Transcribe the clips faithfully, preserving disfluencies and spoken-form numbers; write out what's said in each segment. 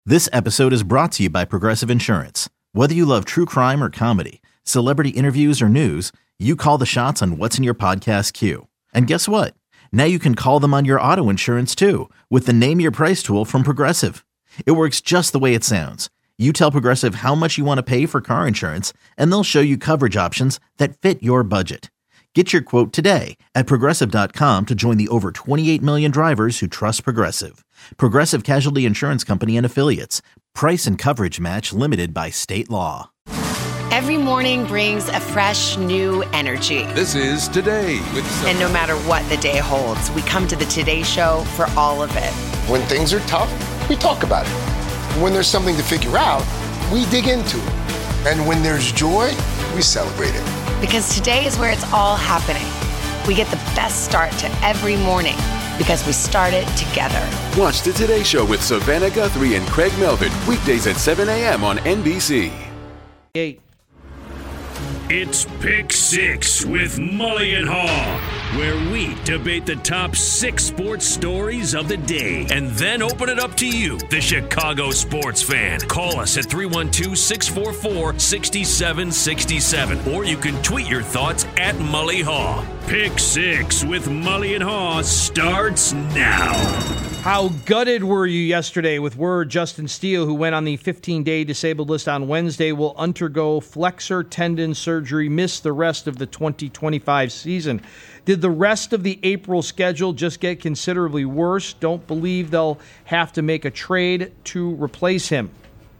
This episode is brought to you by Progressive Insurance. Whether you love true crime or comedy, celebrity interviews or news, you call the shots on what's in your podcast queue. And guess what? Now you can call them on your auto insurance too with the Name Your Price tool from Progressive. It works just the way it sounds. You tell Progressive how much you want to pay for car insurance, and they'll show you coverage options that fit your budget. Get your quote today at Progressive dot com to join the over twenty-eight million drivers who trust Progressive. Progressive Casualty Insurance Company and Affiliates. Price and coverage match limited by state law. Every morning brings a fresh, new energy. This is Today with Sophie. And no matter what the day holds, we come to the Today Show for all of it. When things are tough, we talk about it. When there's something to figure out, we dig into it. And when there's joy, we celebrate it. Because today is where it's all happening. We get the best start to every morning because we start it together. Watch the Today Show with Savannah Guthrie and Craig Melvin, weekdays at seven a.m. on N B C. Eight. It's Pick Six with Mully and Haw, where we debate the top six sports stories of the day and then open it up to you, the Chicago sports fan. Call us at three one two, six four four, six seven six seven, or you can tweet your thoughts at Mully Haw. Pick Six with Mully and Haw starts now. How gutted were you yesterday with word Justin Steele, who went on the fifteen-day disabled list on Wednesday, will undergo flexor tendon surgery, miss the rest of the twenty twenty-five season? Did the rest of the April schedule just get considerably worse? Don't believe they'll have to make a trade to replace him.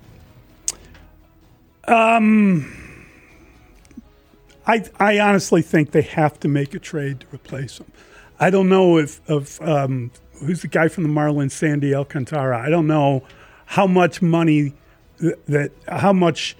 Um, I I honestly think they have to make a trade to replace him. I don't know if of um. Who's the guy from the Marlins, Sandy Alcantara? I don't know how much money th- that, how much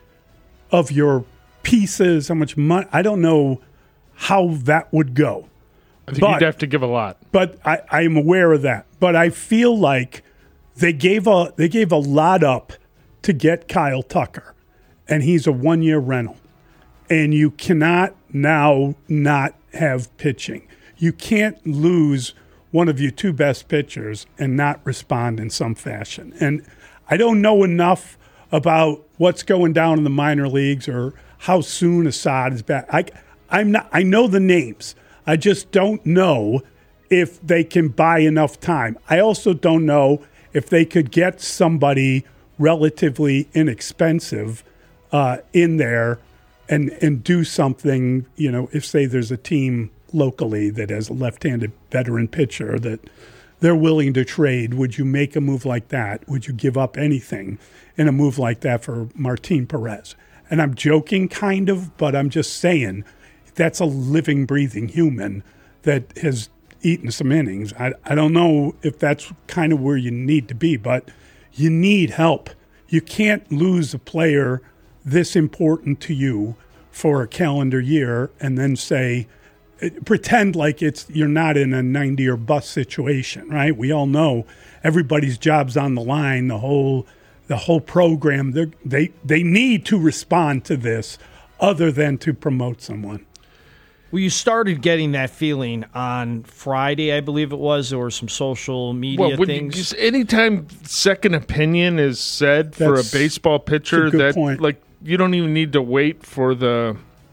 of your pieces, how much money. I don't know how that would go. I think but, you'd have to give a lot. But I, I'm aware of that. But I feel like they gave a they gave a lot up to get Kyle Tucker, and he's a one year rental, and you cannot now not have pitching. You can't lose one of your two best pitchers and not respond in some fashion. And I don't know enough about what's going down in the minor leagues or how soon Assad is back. I, I'm not, I know the names. I just don't know if they can buy enough time. I also don't know if they could get somebody relatively inexpensive uh, in there and, and do something, you know, if, say, there's a team locally that has a left-handed veteran pitcher that they're willing to trade. Would you make a move like that? Would you give up anything in a move like that for Martin Perez? And I'm joking kind of, but I'm just saying that's a living, breathing human that has eaten some innings. I, I don't know if that's kind of where you need to be, but you need help. You can't lose a player this important to you for a calendar year and then say, pretend like it's you're not in a ninety or bust situation, right? We all know everybody's job's on the line. The whole the whole program they they need to respond to this, other than to promote someone. Well, you started getting that feeling on Friday, I believe it was, or some social media well, things. You, just anytime second opinion is said That's, for a baseball pitcher, a good that point. like you don't even need to wait for the.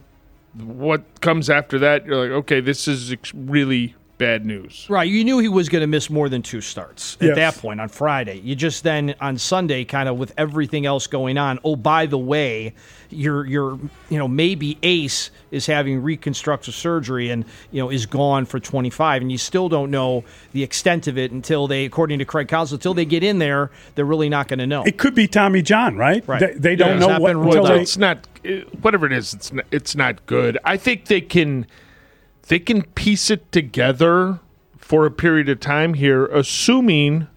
What comes after that, you're like, okay, this is really bad news. Right. You knew he was going to miss more than two starts at yes. that point on Friday. You just then on Sunday, kind of with everything else going on, oh, by the way, your your you know maybe ace is having reconstructive surgery and you know is gone for twenty-five, and you still don't know the extent of it until they, according to Craig Counsell, until they get in there, they're really not going to know. It could be Tommy John, right? Right. They, they don't yeah, know what until they, it's not whatever it is. It's not, it's not good. I think they can. They can piece it together for a period of time here, assuming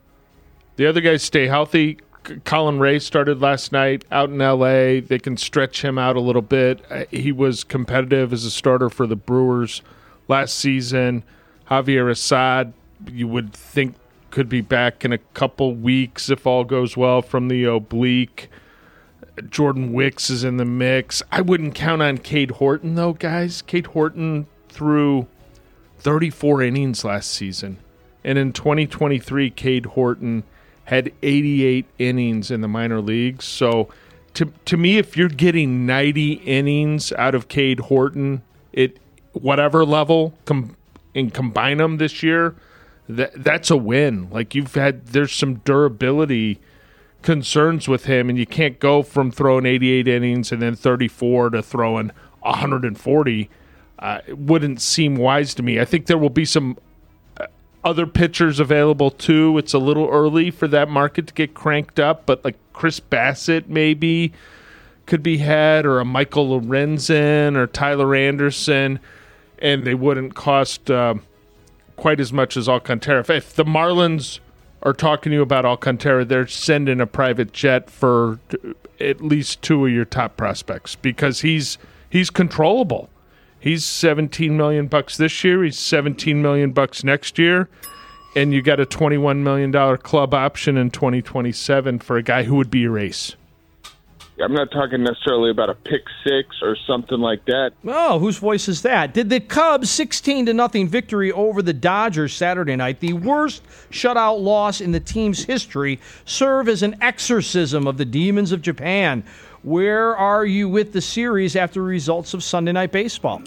the other guys stay healthy. Colin Ray started last night out in L A. They can stretch him out a little bit. He was competitive as a starter for the Brewers last season. Javier Assad, you would think, could be back in a couple weeks if all goes well from the oblique. Jordan Wicks is in the mix. I wouldn't count on Cade Horton, though, guys. Cade Horton threw thirty-four innings last season. And in twenty twenty-three, Cade Horton had eighty-eight innings in the minor leagues. So to to me, if you're getting ninety innings out of Cade Horton at whatever level com- and combine them this year, that that's a win. Like you've had, there's some durability concerns with him, and you can't go from throwing eighty-eight innings and then thirty-four to throwing one hundred forty. Uh, it wouldn't seem wise to me. I think there will be some other pitchers available too. It's a little early for that market to get cranked up, but like Chris Bassett maybe could be had, or a Michael Lorenzen or Tyler Anderson, and they wouldn't cost uh, quite as much as Alcantara. If, if the Marlins are talking to you about Alcantara, they're sending a private jet for at least two of your top prospects because he's he's controllable. He's seventeen million bucks this year. He's seventeen million bucks next year, and you got a twenty-one million dollars club option in twenty twenty-seven for a guy who would be your ace. I'm not talking necessarily about a pick six or something like that. Oh, whose voice is that? Did the Cubs' sixteen to nothing victory over the Dodgers Saturday night, the worst shutout loss in the team's history, serve as an exorcism of the demons of Japan? Where are you with the series after results of Sunday Night Baseball?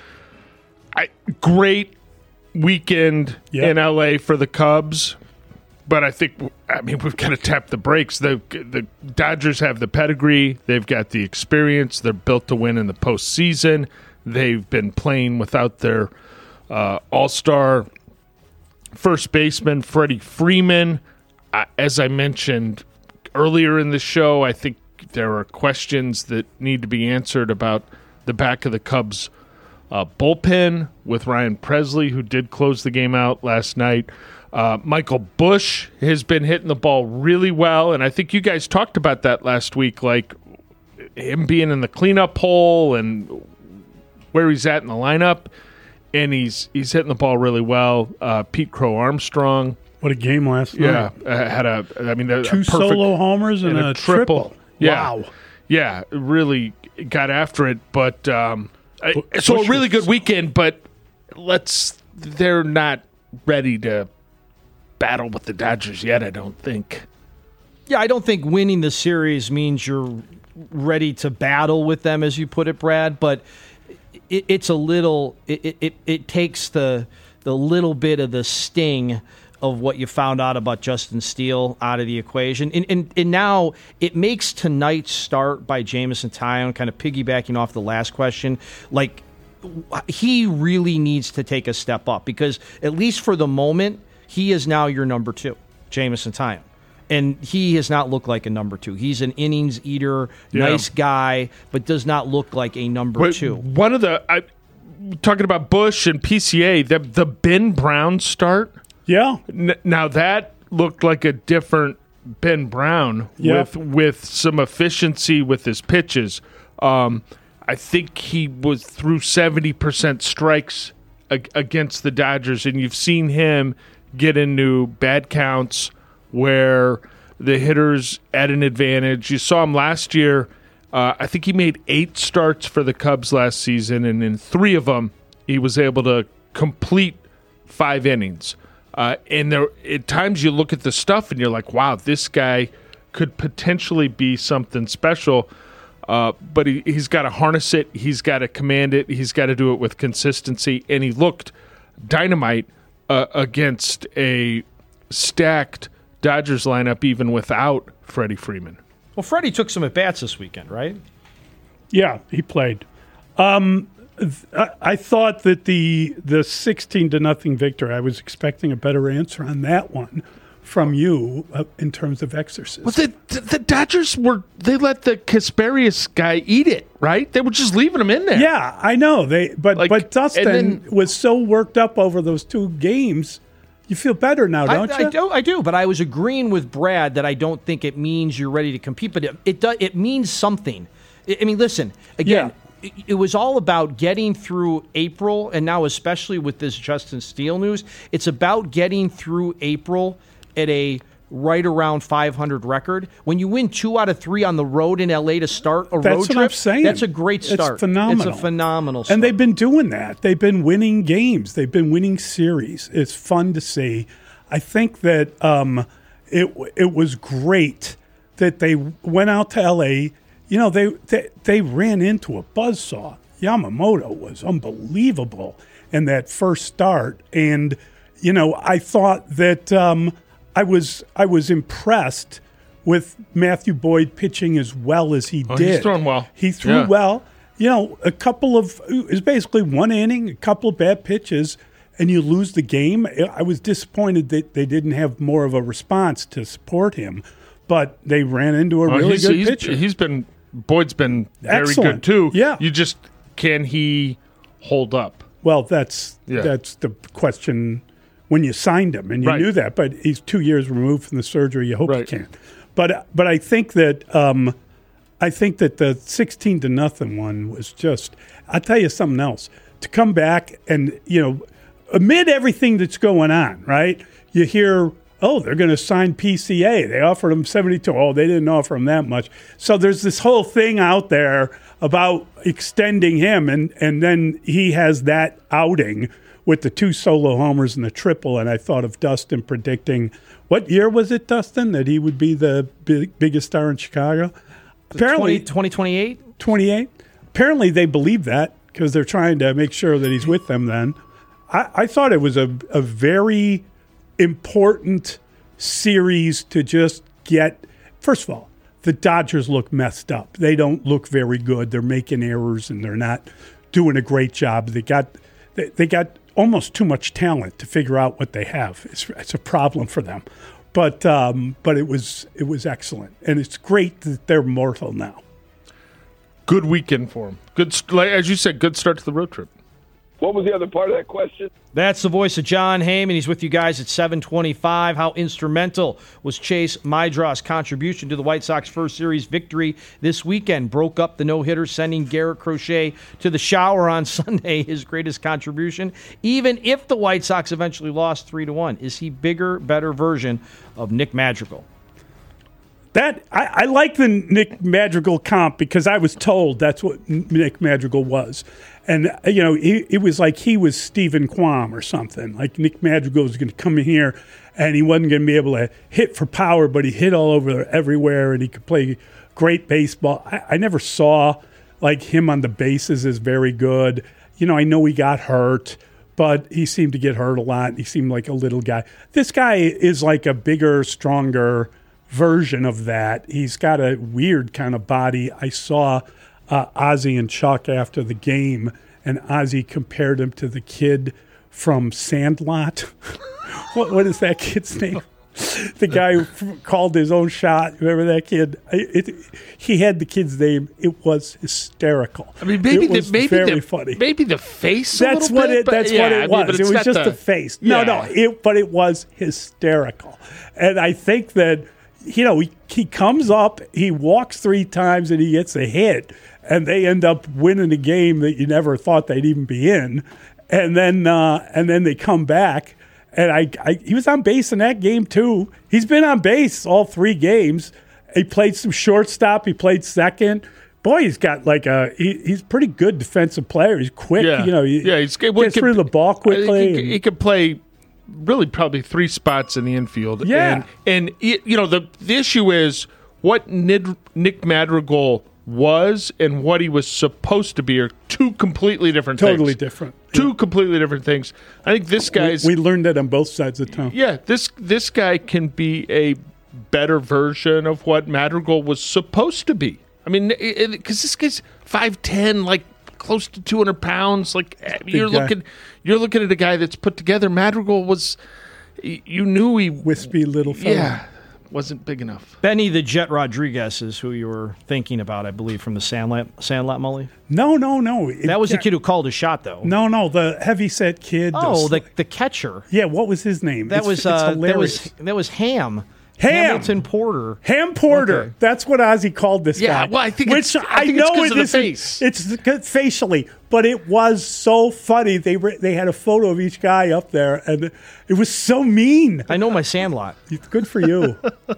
I, great weekend yep. in L A for the Cubs. But I think, I mean, we've got to tap the brakes. The the Dodgers have the pedigree. They've got the experience. They're built to win in the postseason. They've been playing without their uh, all-star first baseman, Freddie Freeman. Uh, as I mentioned earlier in the show, I think there are questions that need to be answered about the back of the Cubs' uh, bullpen with Ryan Presley, who did close the game out last night. Uh, Michael Busch has been hitting the ball really well, and I think you guys talked about that last week, like him being in the cleanup hole and where he's at in the lineup, and he's he's hitting the ball really well. Uh, Pete Crow Armstrong. What a game last yeah, night. Yeah, uh, had a, I mean, a, two a perfect, solo homers and, and a, a triple. triple. Yeah. Wow. Yeah, really got after it, but um, B- so a really good weekend, but let's, they're not ready to battle with the Dodgers yet, I don't think. Yeah, I don't think winning the series means you're ready to battle with them, as you put it, Brad, but it, it's a little, it, it, it takes the the little bit of the sting of what you found out about Justin Steele out of the equation. And, and, and now it makes tonight's start by Jameson Taillon, kind of piggybacking off the last question, like he really needs to take a step up because at least for the moment, he is now your number two, Jameson Taillon. And he has not looked like a number two. He's an innings eater, yeah. nice guy, but does not look like a number Wait, two. One of the, I, talking about Busch and P C A, the, the Ben Brown start, yeah. N- now that looked like a different Ben Brown yeah. with with some efficiency with his pitches. Um, I think he was through seventy percent strikes ag- against the Dodgers, and you've seen him get into bad counts where the hitter's at an advantage. You saw him last year. Uh, I think he made eight starts for the Cubs last season, and in three of them, he was able to complete five innings. Uh, and there, at times you look at the stuff and you're like, wow, this guy could potentially be something special. Uh, but he, he's got to harness it. He's got to command it. He's got to do it with consistency. And he looked dynamite uh, against a stacked Dodgers lineup, even without Freddie Freeman. Well, Freddie took some at-bats this weekend, right? Yeah, he played. Um, th- I thought that the the sixteen to nothing victory, I was expecting a better answer on that one from you uh, in terms of exorcism. Well, the, the, the Dodgers were, they let the Kasperius guy eat it, right? They were just leaving him in there. Yeah, I know. They But, like, but Dustin then, was so worked up over those two games. You feel better now, don't I, you? I do, I do, but I was agreeing with Brad that I don't think it means you're ready to compete, but it it, does, it means something. I mean, listen, again, yeah. it, it was all about getting through April, and now especially with this Justin Steele news, it's about getting through April at a right around five hundred record. When you win two out of three on the road in L A to start a that's road what trip, I'm saying. That's a great start. It's phenomenal. It's a phenomenal start. And they've been doing that. They've been winning games. They've been winning series. It's fun to see. I think that um, it it was great that they went out to L A. You know, they they, they ran into a buzzsaw. Yamamoto was unbelievable in that first start, and you know, I thought that um, I was I was impressed with Matthew Boyd pitching as well as he oh, did. He's thrown well. He threw yeah. well. You know, a couple of it was basically one inning, a couple of bad pitches, and you lose the game. I was disappointed that they didn't have more of a response to support him, but they ran into a well, really he's, good he's, pitcher. He's been Boyd's been very Excellent. good too. Yeah, you just can he hold up? Well, that's yeah. that's the question when you signed him, and you right. knew that. But he's two years removed from the surgery. You hope right. he can. But but I think that um, I think that the sixteen to nothing one was just. I'll tell you something else. To come back and you know, amid everything that's going on, right? You hear, oh, they're going to sign P C A. They offered him seventy-two. Oh, they didn't offer him that much. So there's this whole thing out there about extending him, and and then he has that outing with the two solo homers and the triple. And I thought of Dustin predicting, what year was it, Dustin, that he would be the big, biggest star in Chicago? Apparently, twenty twenty-eight? twenty-eight. Apparently they believe that because they're trying to make sure that he's with them then. I, I thought it was a, a very important series to just get. First of all, the Dodgers look messed up. They don't look very good. They're making errors and they're not doing a great job. They got they, they got almost too much talent to figure out what they have. It's, it's a problem for them. But um, but it was it was excellent, and it's great that they're mortal now. Good weekend for them. Good, like, as you said, good start to the road trip. What was the other part of that question? That's the voice of John Heyman. He's with you guys at seven twenty-five. How instrumental was Chase Maedraw's contribution to the White Sox first series victory this weekend? Broke up the no-hitter, sending Garrett Crochet to the shower on Sunday, his greatest contribution. Even if the White Sox eventually lost three to one, is he bigger, better version of Nick Madrigal? That I, I like the Nick Madrigal comp because I was told that's what Nick Madrigal was. And, you know, it, it was like he was Stephen Kwan or something. Like Nick Madrigal was going to come in here and he wasn't going to be able to hit for power, but he hit all over everywhere and he could play great baseball. I, I never saw, like, him on the bases as very good. You know, I know he got hurt, but he seemed to get hurt a lot. He seemed like a little guy. This guy is like a bigger, stronger version of that. He's got a weird kind of body. I saw uh, Ozzie and Chuck after the game, and Ozzie compared him to the kid from Sandlot. what, what is that kid's name? The guy who called his own shot. Remember that kid? It, it, he had the kid's name. It was hysterical. I mean, maybe it was the maybe very the, funny. Maybe the face. That's a what bit, it. That's yeah, what it I mean, was. but It it's was not just the the face. No, yeah. no. It, but it was hysterical, and I think that you know he, he comes up, he walks three times, and he gets a hit, and they end up winning a game that you never thought they'd even be in, and then uh, and then they come back. And I, I, he was on base in that game, too. He's been on base all three games. He played some shortstop. He played second. Boy, he's got like a he, – he's a pretty good defensive player. He's quick. Yeah, you know, he yeah, he's gets well, through the ball quickly. He, he, he could play really probably three spots in the infield. Yeah. And, and you know, the, the issue is what Nick, Nick Madrigal was and what he was supposed to be are two completely different totally things. Totally different. Two yeah. completely different things. I think this guy's. We, we learned that on both sides of town. Yeah, this this guy can be a better version of what Madrigal was supposed to be. I mean, because this guy's five ten, like close to two hundred pounds. Like Big you're guy. looking, you're looking at a guy that's put together. Madrigal was, you knew he wispy little fella. Yeah. Wasn't big enough. Benny the Jet Rodriguez is who you were thinking about, I believe, from the Sandlot, Sandlot Mully. No, no, no. It, that was yeah. the kid who called a shot, though. No, no, the heavyset kid. Oh, the the catcher. Yeah, what was his name? That it's, was it's uh, hilarious. that was that was Ham. Ham. Hamilton Porter. Ham Porter. Okay. That's what Ozzie called this yeah, guy. Yeah, well, I think Which it's, I, think I it's know because it of the face. It's good facially, but it was so funny. They were, they had a photo of each guy up there, and it was so mean. I know my Sandlot. It's good for you.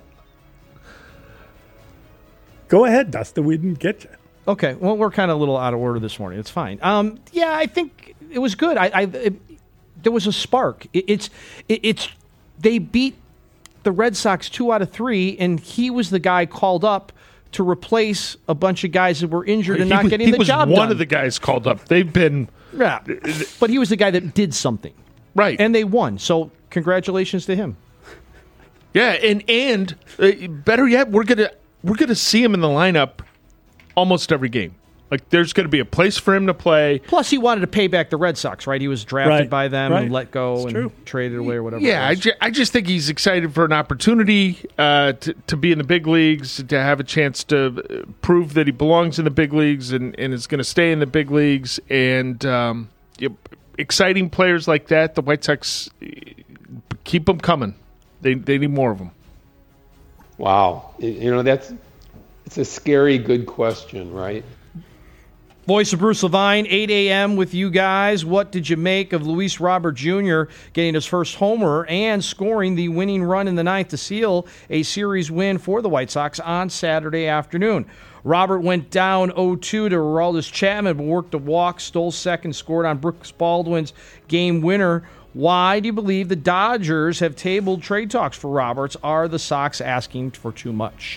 Go ahead, Dustin. We didn't get you. Okay. Well, we're kind of a little out of order this morning. It's fine. Um, yeah, I think it was good. I, I it, there was a spark. It, it's it, it's they beat the Red Sox two out of three, and he was the guy called up to replace a bunch of guys that were injured and he not was, getting he the was job one done. of the guys called up. They've been... Yeah, but he was the guy that did something. Right. And they won, so congratulations to him. Yeah, and and uh, better yet, we're gonna we're gonna see him in the lineup almost every game. Like, there's going to be a place for him to play. Plus, he wanted to pay back the Red Sox, right? He was drafted Right. by them Right. and let go It's and true. traded away or whatever. Yeah, it I, was. ju- I just think he's excited for an opportunity uh, to, to be in the big leagues, to have a chance to prove that he belongs in the big leagues and, and is going to stay in the big leagues. And um, you know, exciting players like that, the White Sox, keep them coming. They they need more of them. Wow. You know, that's it's a scary good question, right? Voice of Bruce Levine, eight a.m. with you guys. What did you make of Luis Robert Junior getting his first homer and scoring the winning run in the ninth to seal a series win for the White Sox on Saturday afternoon? Robert went down oh two to Aroldis Chapman, but worked a walk, stole second, scored on Brooks Baldwin's game winner. Why do you believe the Dodgers have tabled trade talks for Roberts? Are the Sox asking for too much?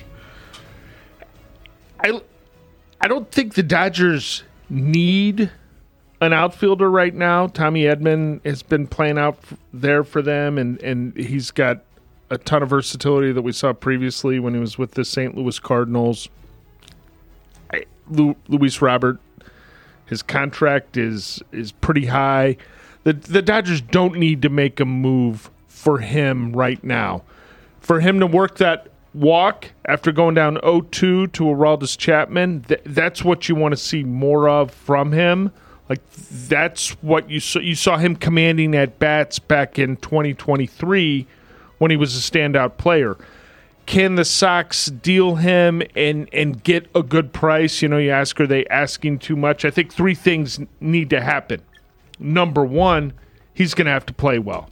I, I don't think the Dodgers need an outfielder right now. Tommy Edman has been playing out f- there for them, and, and he's got a ton of versatility that we saw previously when he was with the Saint Louis Cardinals. I, Lu, Luis Robert, his contract is is pretty high. The the Dodgers don't need to make a move for him right now. For him to work that walk after going down oh two to Aroldis Chapman, th- that's what you want to see more of from him. Like, that's what you saw. You saw him commanding at bats back in twenty twenty-three when he was a standout player. Can the Sox deal him and, and get a good price? You know, you ask, are they asking too much? I think three things need to happen. Number one, he's going to have to play well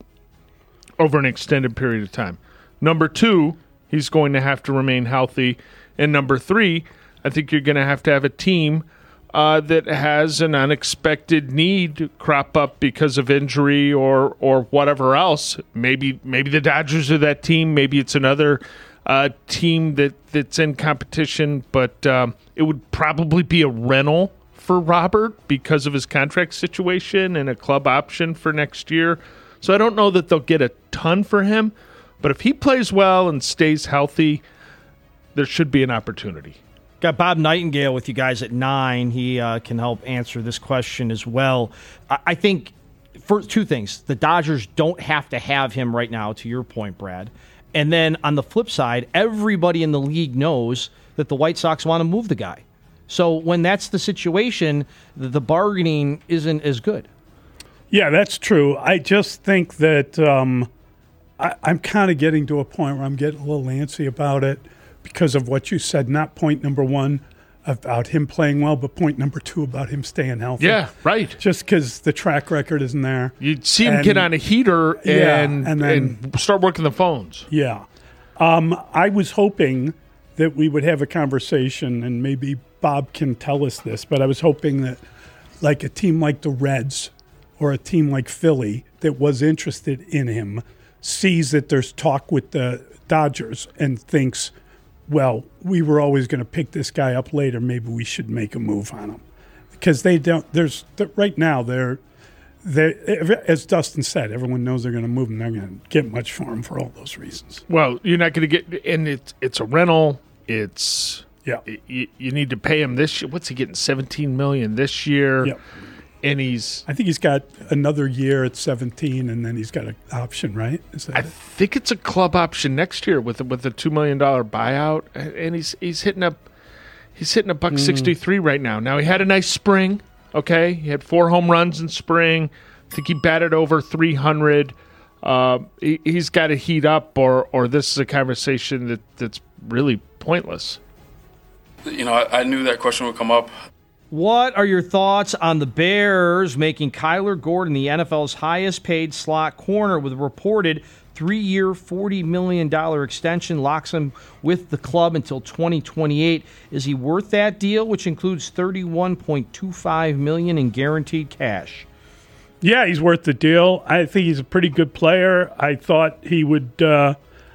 over an extended period of time. Number two, he's going to have to remain healthy. And number three, I think you're going to have to have a team uh, that has an unexpected need crop up because of injury or or whatever else. Maybe maybe the Dodgers are that team. Maybe it's another uh, team that, that's in competition. But um, it would probably be a rental for Robert because of his contract situation and a club option for next year. So I don't know that they'll get a ton for him. But if he plays well and stays healthy, there should be an opportunity. Got Bob Nightingale with you guys at nine. He uh, can help answer this question as well. I, I think for two things. The Dodgers don't have to have him right now, to your point, Brad. And then on the flip side, everybody in the league knows that the White Sox want to move the guy. So when that's the situation, the, the bargaining isn't as good. Yeah, that's true. I just think that um, I, I'm kind of getting to a point where I'm getting a little antsy about it because of what you said, not point number one about him playing well, but point number two about him staying healthy. Yeah, right. Just because the track record isn't there. You'd see him And- get on a heater and, Yeah, and then- and start working the phones. Yeah. Um, I was hoping that we would have a conversation, and maybe Bob can tell us this, but I was hoping that like a team like the Reds or a team like Philly that was interested in him sees that there's talk with the Dodgers and thinks, well, we were always going to pick this guy up later. Maybe we should make a move on him. Because they don't, there's, right now, they're, they, as Dustin said, everyone knows they're going to move him. They're going to get much for him for all those reasons. Well, you're not going to get, and it's it's a rental. It's yeah. You, you need to pay him this year. What's he getting? seventeen million dollars this year. Yep. And he's, I think he's got another year at seventeen, and then he's got an option, right? Is that I it? think it's a club option next year with with a two million dollar buyout, and he's he's hitting up he's hitting a buck Mm. sixty three right now. Now he had a nice spring. Okay, he had four home runs in spring. I think he batted over three hundred. Uh, he, he's got to heat up, or or this is a conversation that, that's really pointless. You know, I, I knew that question would come up. What are your thoughts on the Bears making Kyler Gordon the N F L's highest-paid slot corner with a reported three-year, forty million dollars extension, locks him with the club until twenty twenty-eight? Is he worth that deal, which includes thirty-one point two five million dollars in guaranteed cash? Yeah, he's worth the deal. I think he's a pretty good player. I thought he would. Uh,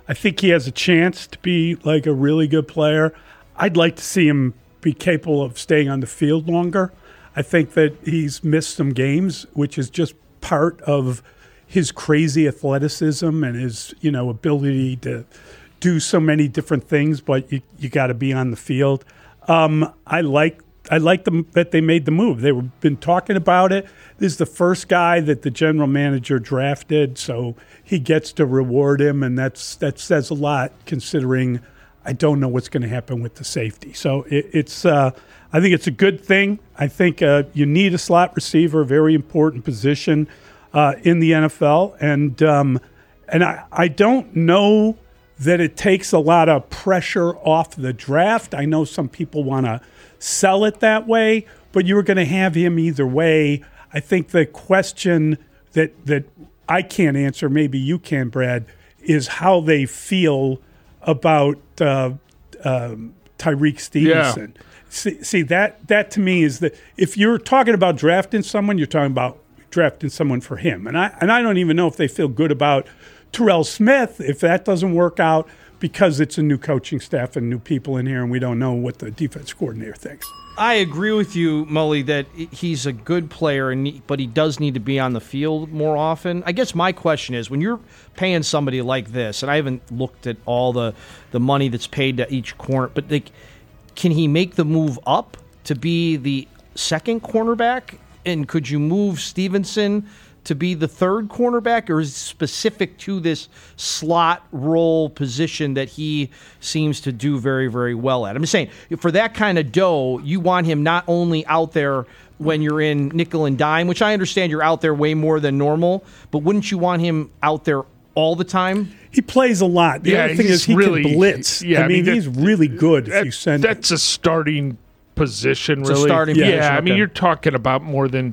I think he has a chance to be like a really good player. I'd like to see him be capable of staying on the field longer. I think that he's missed some games, which is just part of his crazy athleticism and his, you know, ability to do so many different things, but you, you got to be on the field. Um, I like I like them that they made the move. They've been talking about it. This is the first guy that the general manager drafted, so he gets to reward him, and that's that says a lot considering I don't know what's going to happen with the safety. So it, it's uh, I think it's a good thing. I think uh, you need a slot receiver, a very important position uh, in the N F L, and um, and I, I don't know that it takes a lot of pressure off the draft. I know some people want to sell it that way, but you were going to have him either way. I think the question that that I can't answer, maybe you can, Brad, is how they feel about uh, um, Tyrique Stevenson. Yeah. See, see that that to me is that if you're talking about drafting someone, you're talking about drafting someone for him. And I and I don't even know if they feel good about Terrell Smith if that doesn't work out, because it's a new coaching staff and new people in here, and we don't know what the defense coordinator thinks. I agree with you, Mully, that he's a good player, and but he does need to be on the field more often. I guess my question is, when you're paying somebody like this, and I haven't looked at all the, the money that's paid to each corner, but like, can he make the move up to be the second cornerback? And could you move Stevenson to be the third cornerback, or is it specific to this slot role position that he seems to do very, very well at? I'm just saying, for that kind of dough, you want him not only out there when you're in nickel and dime, which I understand you're out there way more than normal, but wouldn't you want him out there all the time? He plays a lot. The yeah, other thing is he really, can blitz. Yeah, I, I mean, mean he's really good if that, you send That's him. a starting position, it's really. A starting yeah, position, I okay. mean, you're talking about more than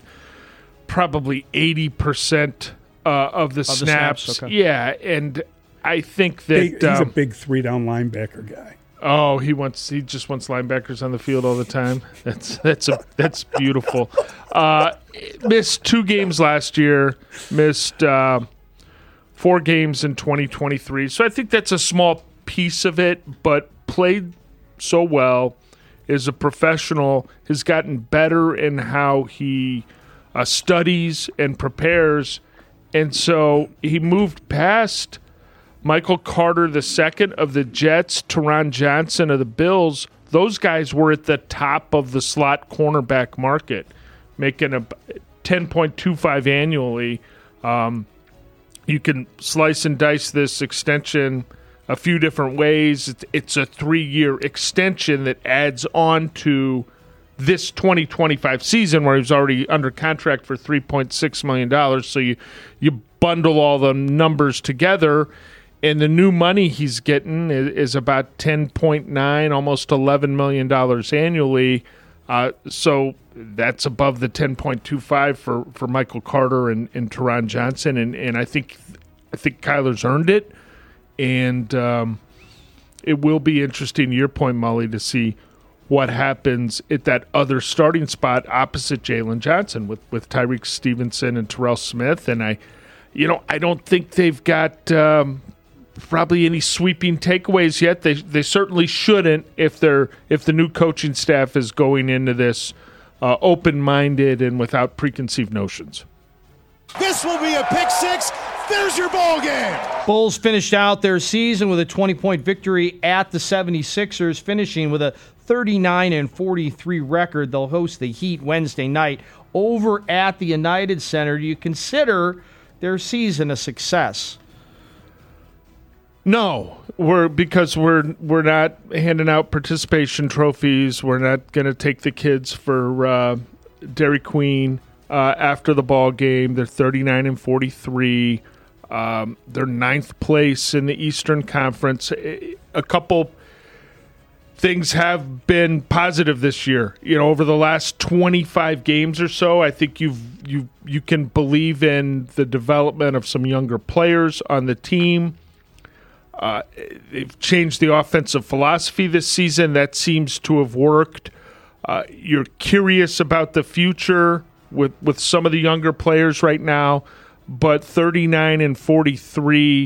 probably eighty percent uh, of the of snaps. The snaps okay. Yeah, and I think that big, he's um, a big three-down linebacker guy. Oh, he wants he just wants linebackers on the field all the time. That's that's a, that's beautiful. Uh, missed two games last year. Missed uh, four games in twenty twenty-three. So I think that's a small piece of it, but played so well. Is a professional. Has gotten better in how he Uh, studies and prepares, and so he moved past Michael Carter the second of the Jets, Taron Johnson of the Bills. Those guys were at the top of the slot cornerback market, making a ten point two five annually. Um, you can slice and dice this extension a few different ways. It's a three-year extension that adds on to this twenty twenty-five season, where he was already under contract for three point six million dollars. So you, you bundle all the numbers together, and the new money he's getting is, is about ten point nine, almost eleven million dollars annually. Uh, so that's above the ten point two five for, for Michael Carter and, and Taron Johnson. And, and I think I think Kyler's earned it. And um, it will be interesting, to your point, Mully, to see what happens at that other starting spot opposite Jalen Johnson with, with Tyrique Stevenson and Terrell Smith. And I, you know, I don't think they've got um, probably any sweeping takeaways yet. They they certainly shouldn't if they're if the new coaching staff is going into this uh, open-minded and without preconceived notions. This will be a pick six. There's your ball game. Bulls finished out their season with a twenty-point victory at the seventy-sixers, finishing with a thirty-nine and forty-three record. They'll host the Heat Wednesday night over at the United Center. Do you consider their season a success? No, we're because we're we're not handing out participation trophies. We're not going to take the kids for uh, Dairy Queen uh, after the ball game. They're thirty-nine and forty-three. Um, they're ninth place in the Eastern Conference. A couple things have been positive this year. You know, over the last twenty-five games or so, I think you've you you can believe in the development of some younger players on the team. Uh, they've changed the offensive philosophy this season. That seems to have worked. Uh, you're curious about the future with, with some of the younger players right now, but thirty-nine and forty-three,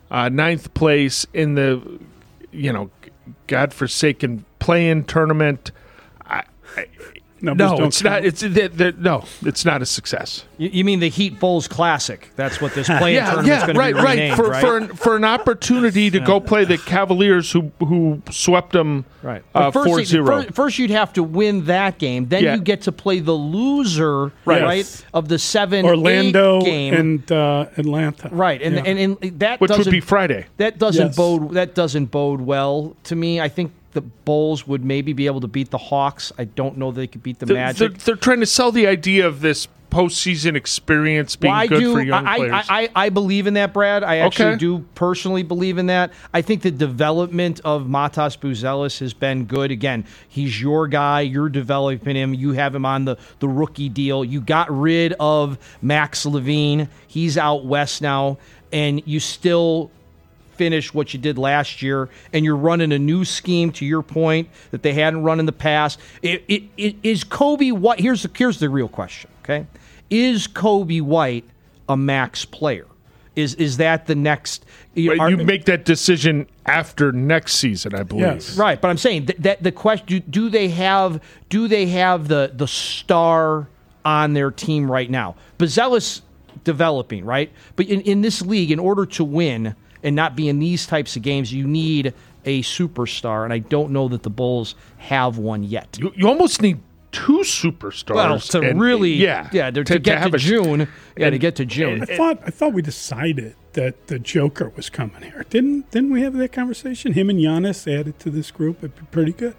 uh, ninth place in the, you know, godforsaken play-in tournament. I, I, Numbers no, don't it's count. not. It's they're, they're, no, it's not a success. You, you mean the Heat Bulls Classic? That's what this play-in yeah, tournament's yeah, going to right, be renamed, right. For right? for an, for an opportunity to go play the Cavaliers, who who swept them Right. uh, But four first, zero. first, first you'd have to win that game. Then Yeah. you get to play the loser, Right. right, Yes. of the seven Orlando eight game. and uh, Atlanta. Right, and, Yeah. and and that Which would doesn't be Friday. That doesn't Yes. bode that doesn't bode well to me. I think the Bulls would maybe be able to beat the Hawks. I don't know they could beat the They're, Magic. they're, they're trying to sell the idea of this postseason experience being Well, I good do. for young I, players. I, I, I believe in that, Brad. I actually Okay. do personally believe in that. I think the development of Matas Buzelis has been good. Again, he's your guy. You're developing him. You have him on the, the rookie deal. You got rid of Max Levine. He's out west now, and you still finish what you did last year, and you're running a new scheme, to your point, that they hadn't run in the past. It, it, it, is Kobe White, here's the, here's the real question, okay? Is Kobe White a max player? Is is that the next... But are- you make that decision after next season, I believe. Yes. Right, but I'm saying that, that the question, do, do they have do they have the, the star on their team right now? Buzelis developing, right? But in, in this league, in order to win and not be in these types of games, you need a superstar, and I don't know that the Bulls have one yet. You, you almost need two superstars. Well, to and- really, yeah, yeah, to, to, get to, have a- June, yeah, to and- get to June. I thought I thought we decided that the Joker was coming here. Didn't didn't we have that conversation? Him and Giannis added to this group. It'd be pretty good.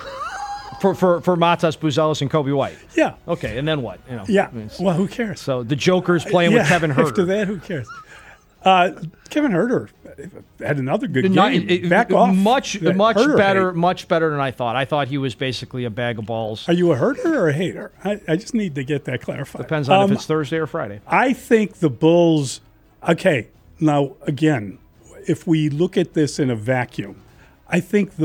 for for for Matas Buzelis and Kobe White. Yeah. Okay, and then what? You know, Yeah. I mean, Well, who cares? So the Joker's playing Yeah, with Kevin Huerter. After that, who cares? Uh, Kevin Huerter had another good game. Not- it- it- Back off. Much, that much Huerter better, hate. much better than I thought. I thought he was basically a bag of balls. Are you a Huerter or a hater? I, I just need to get that clarified. Depends on Um, if it's Thursday or Friday. I think the Bulls. Okay, now again, if we look at this in a vacuum, I think the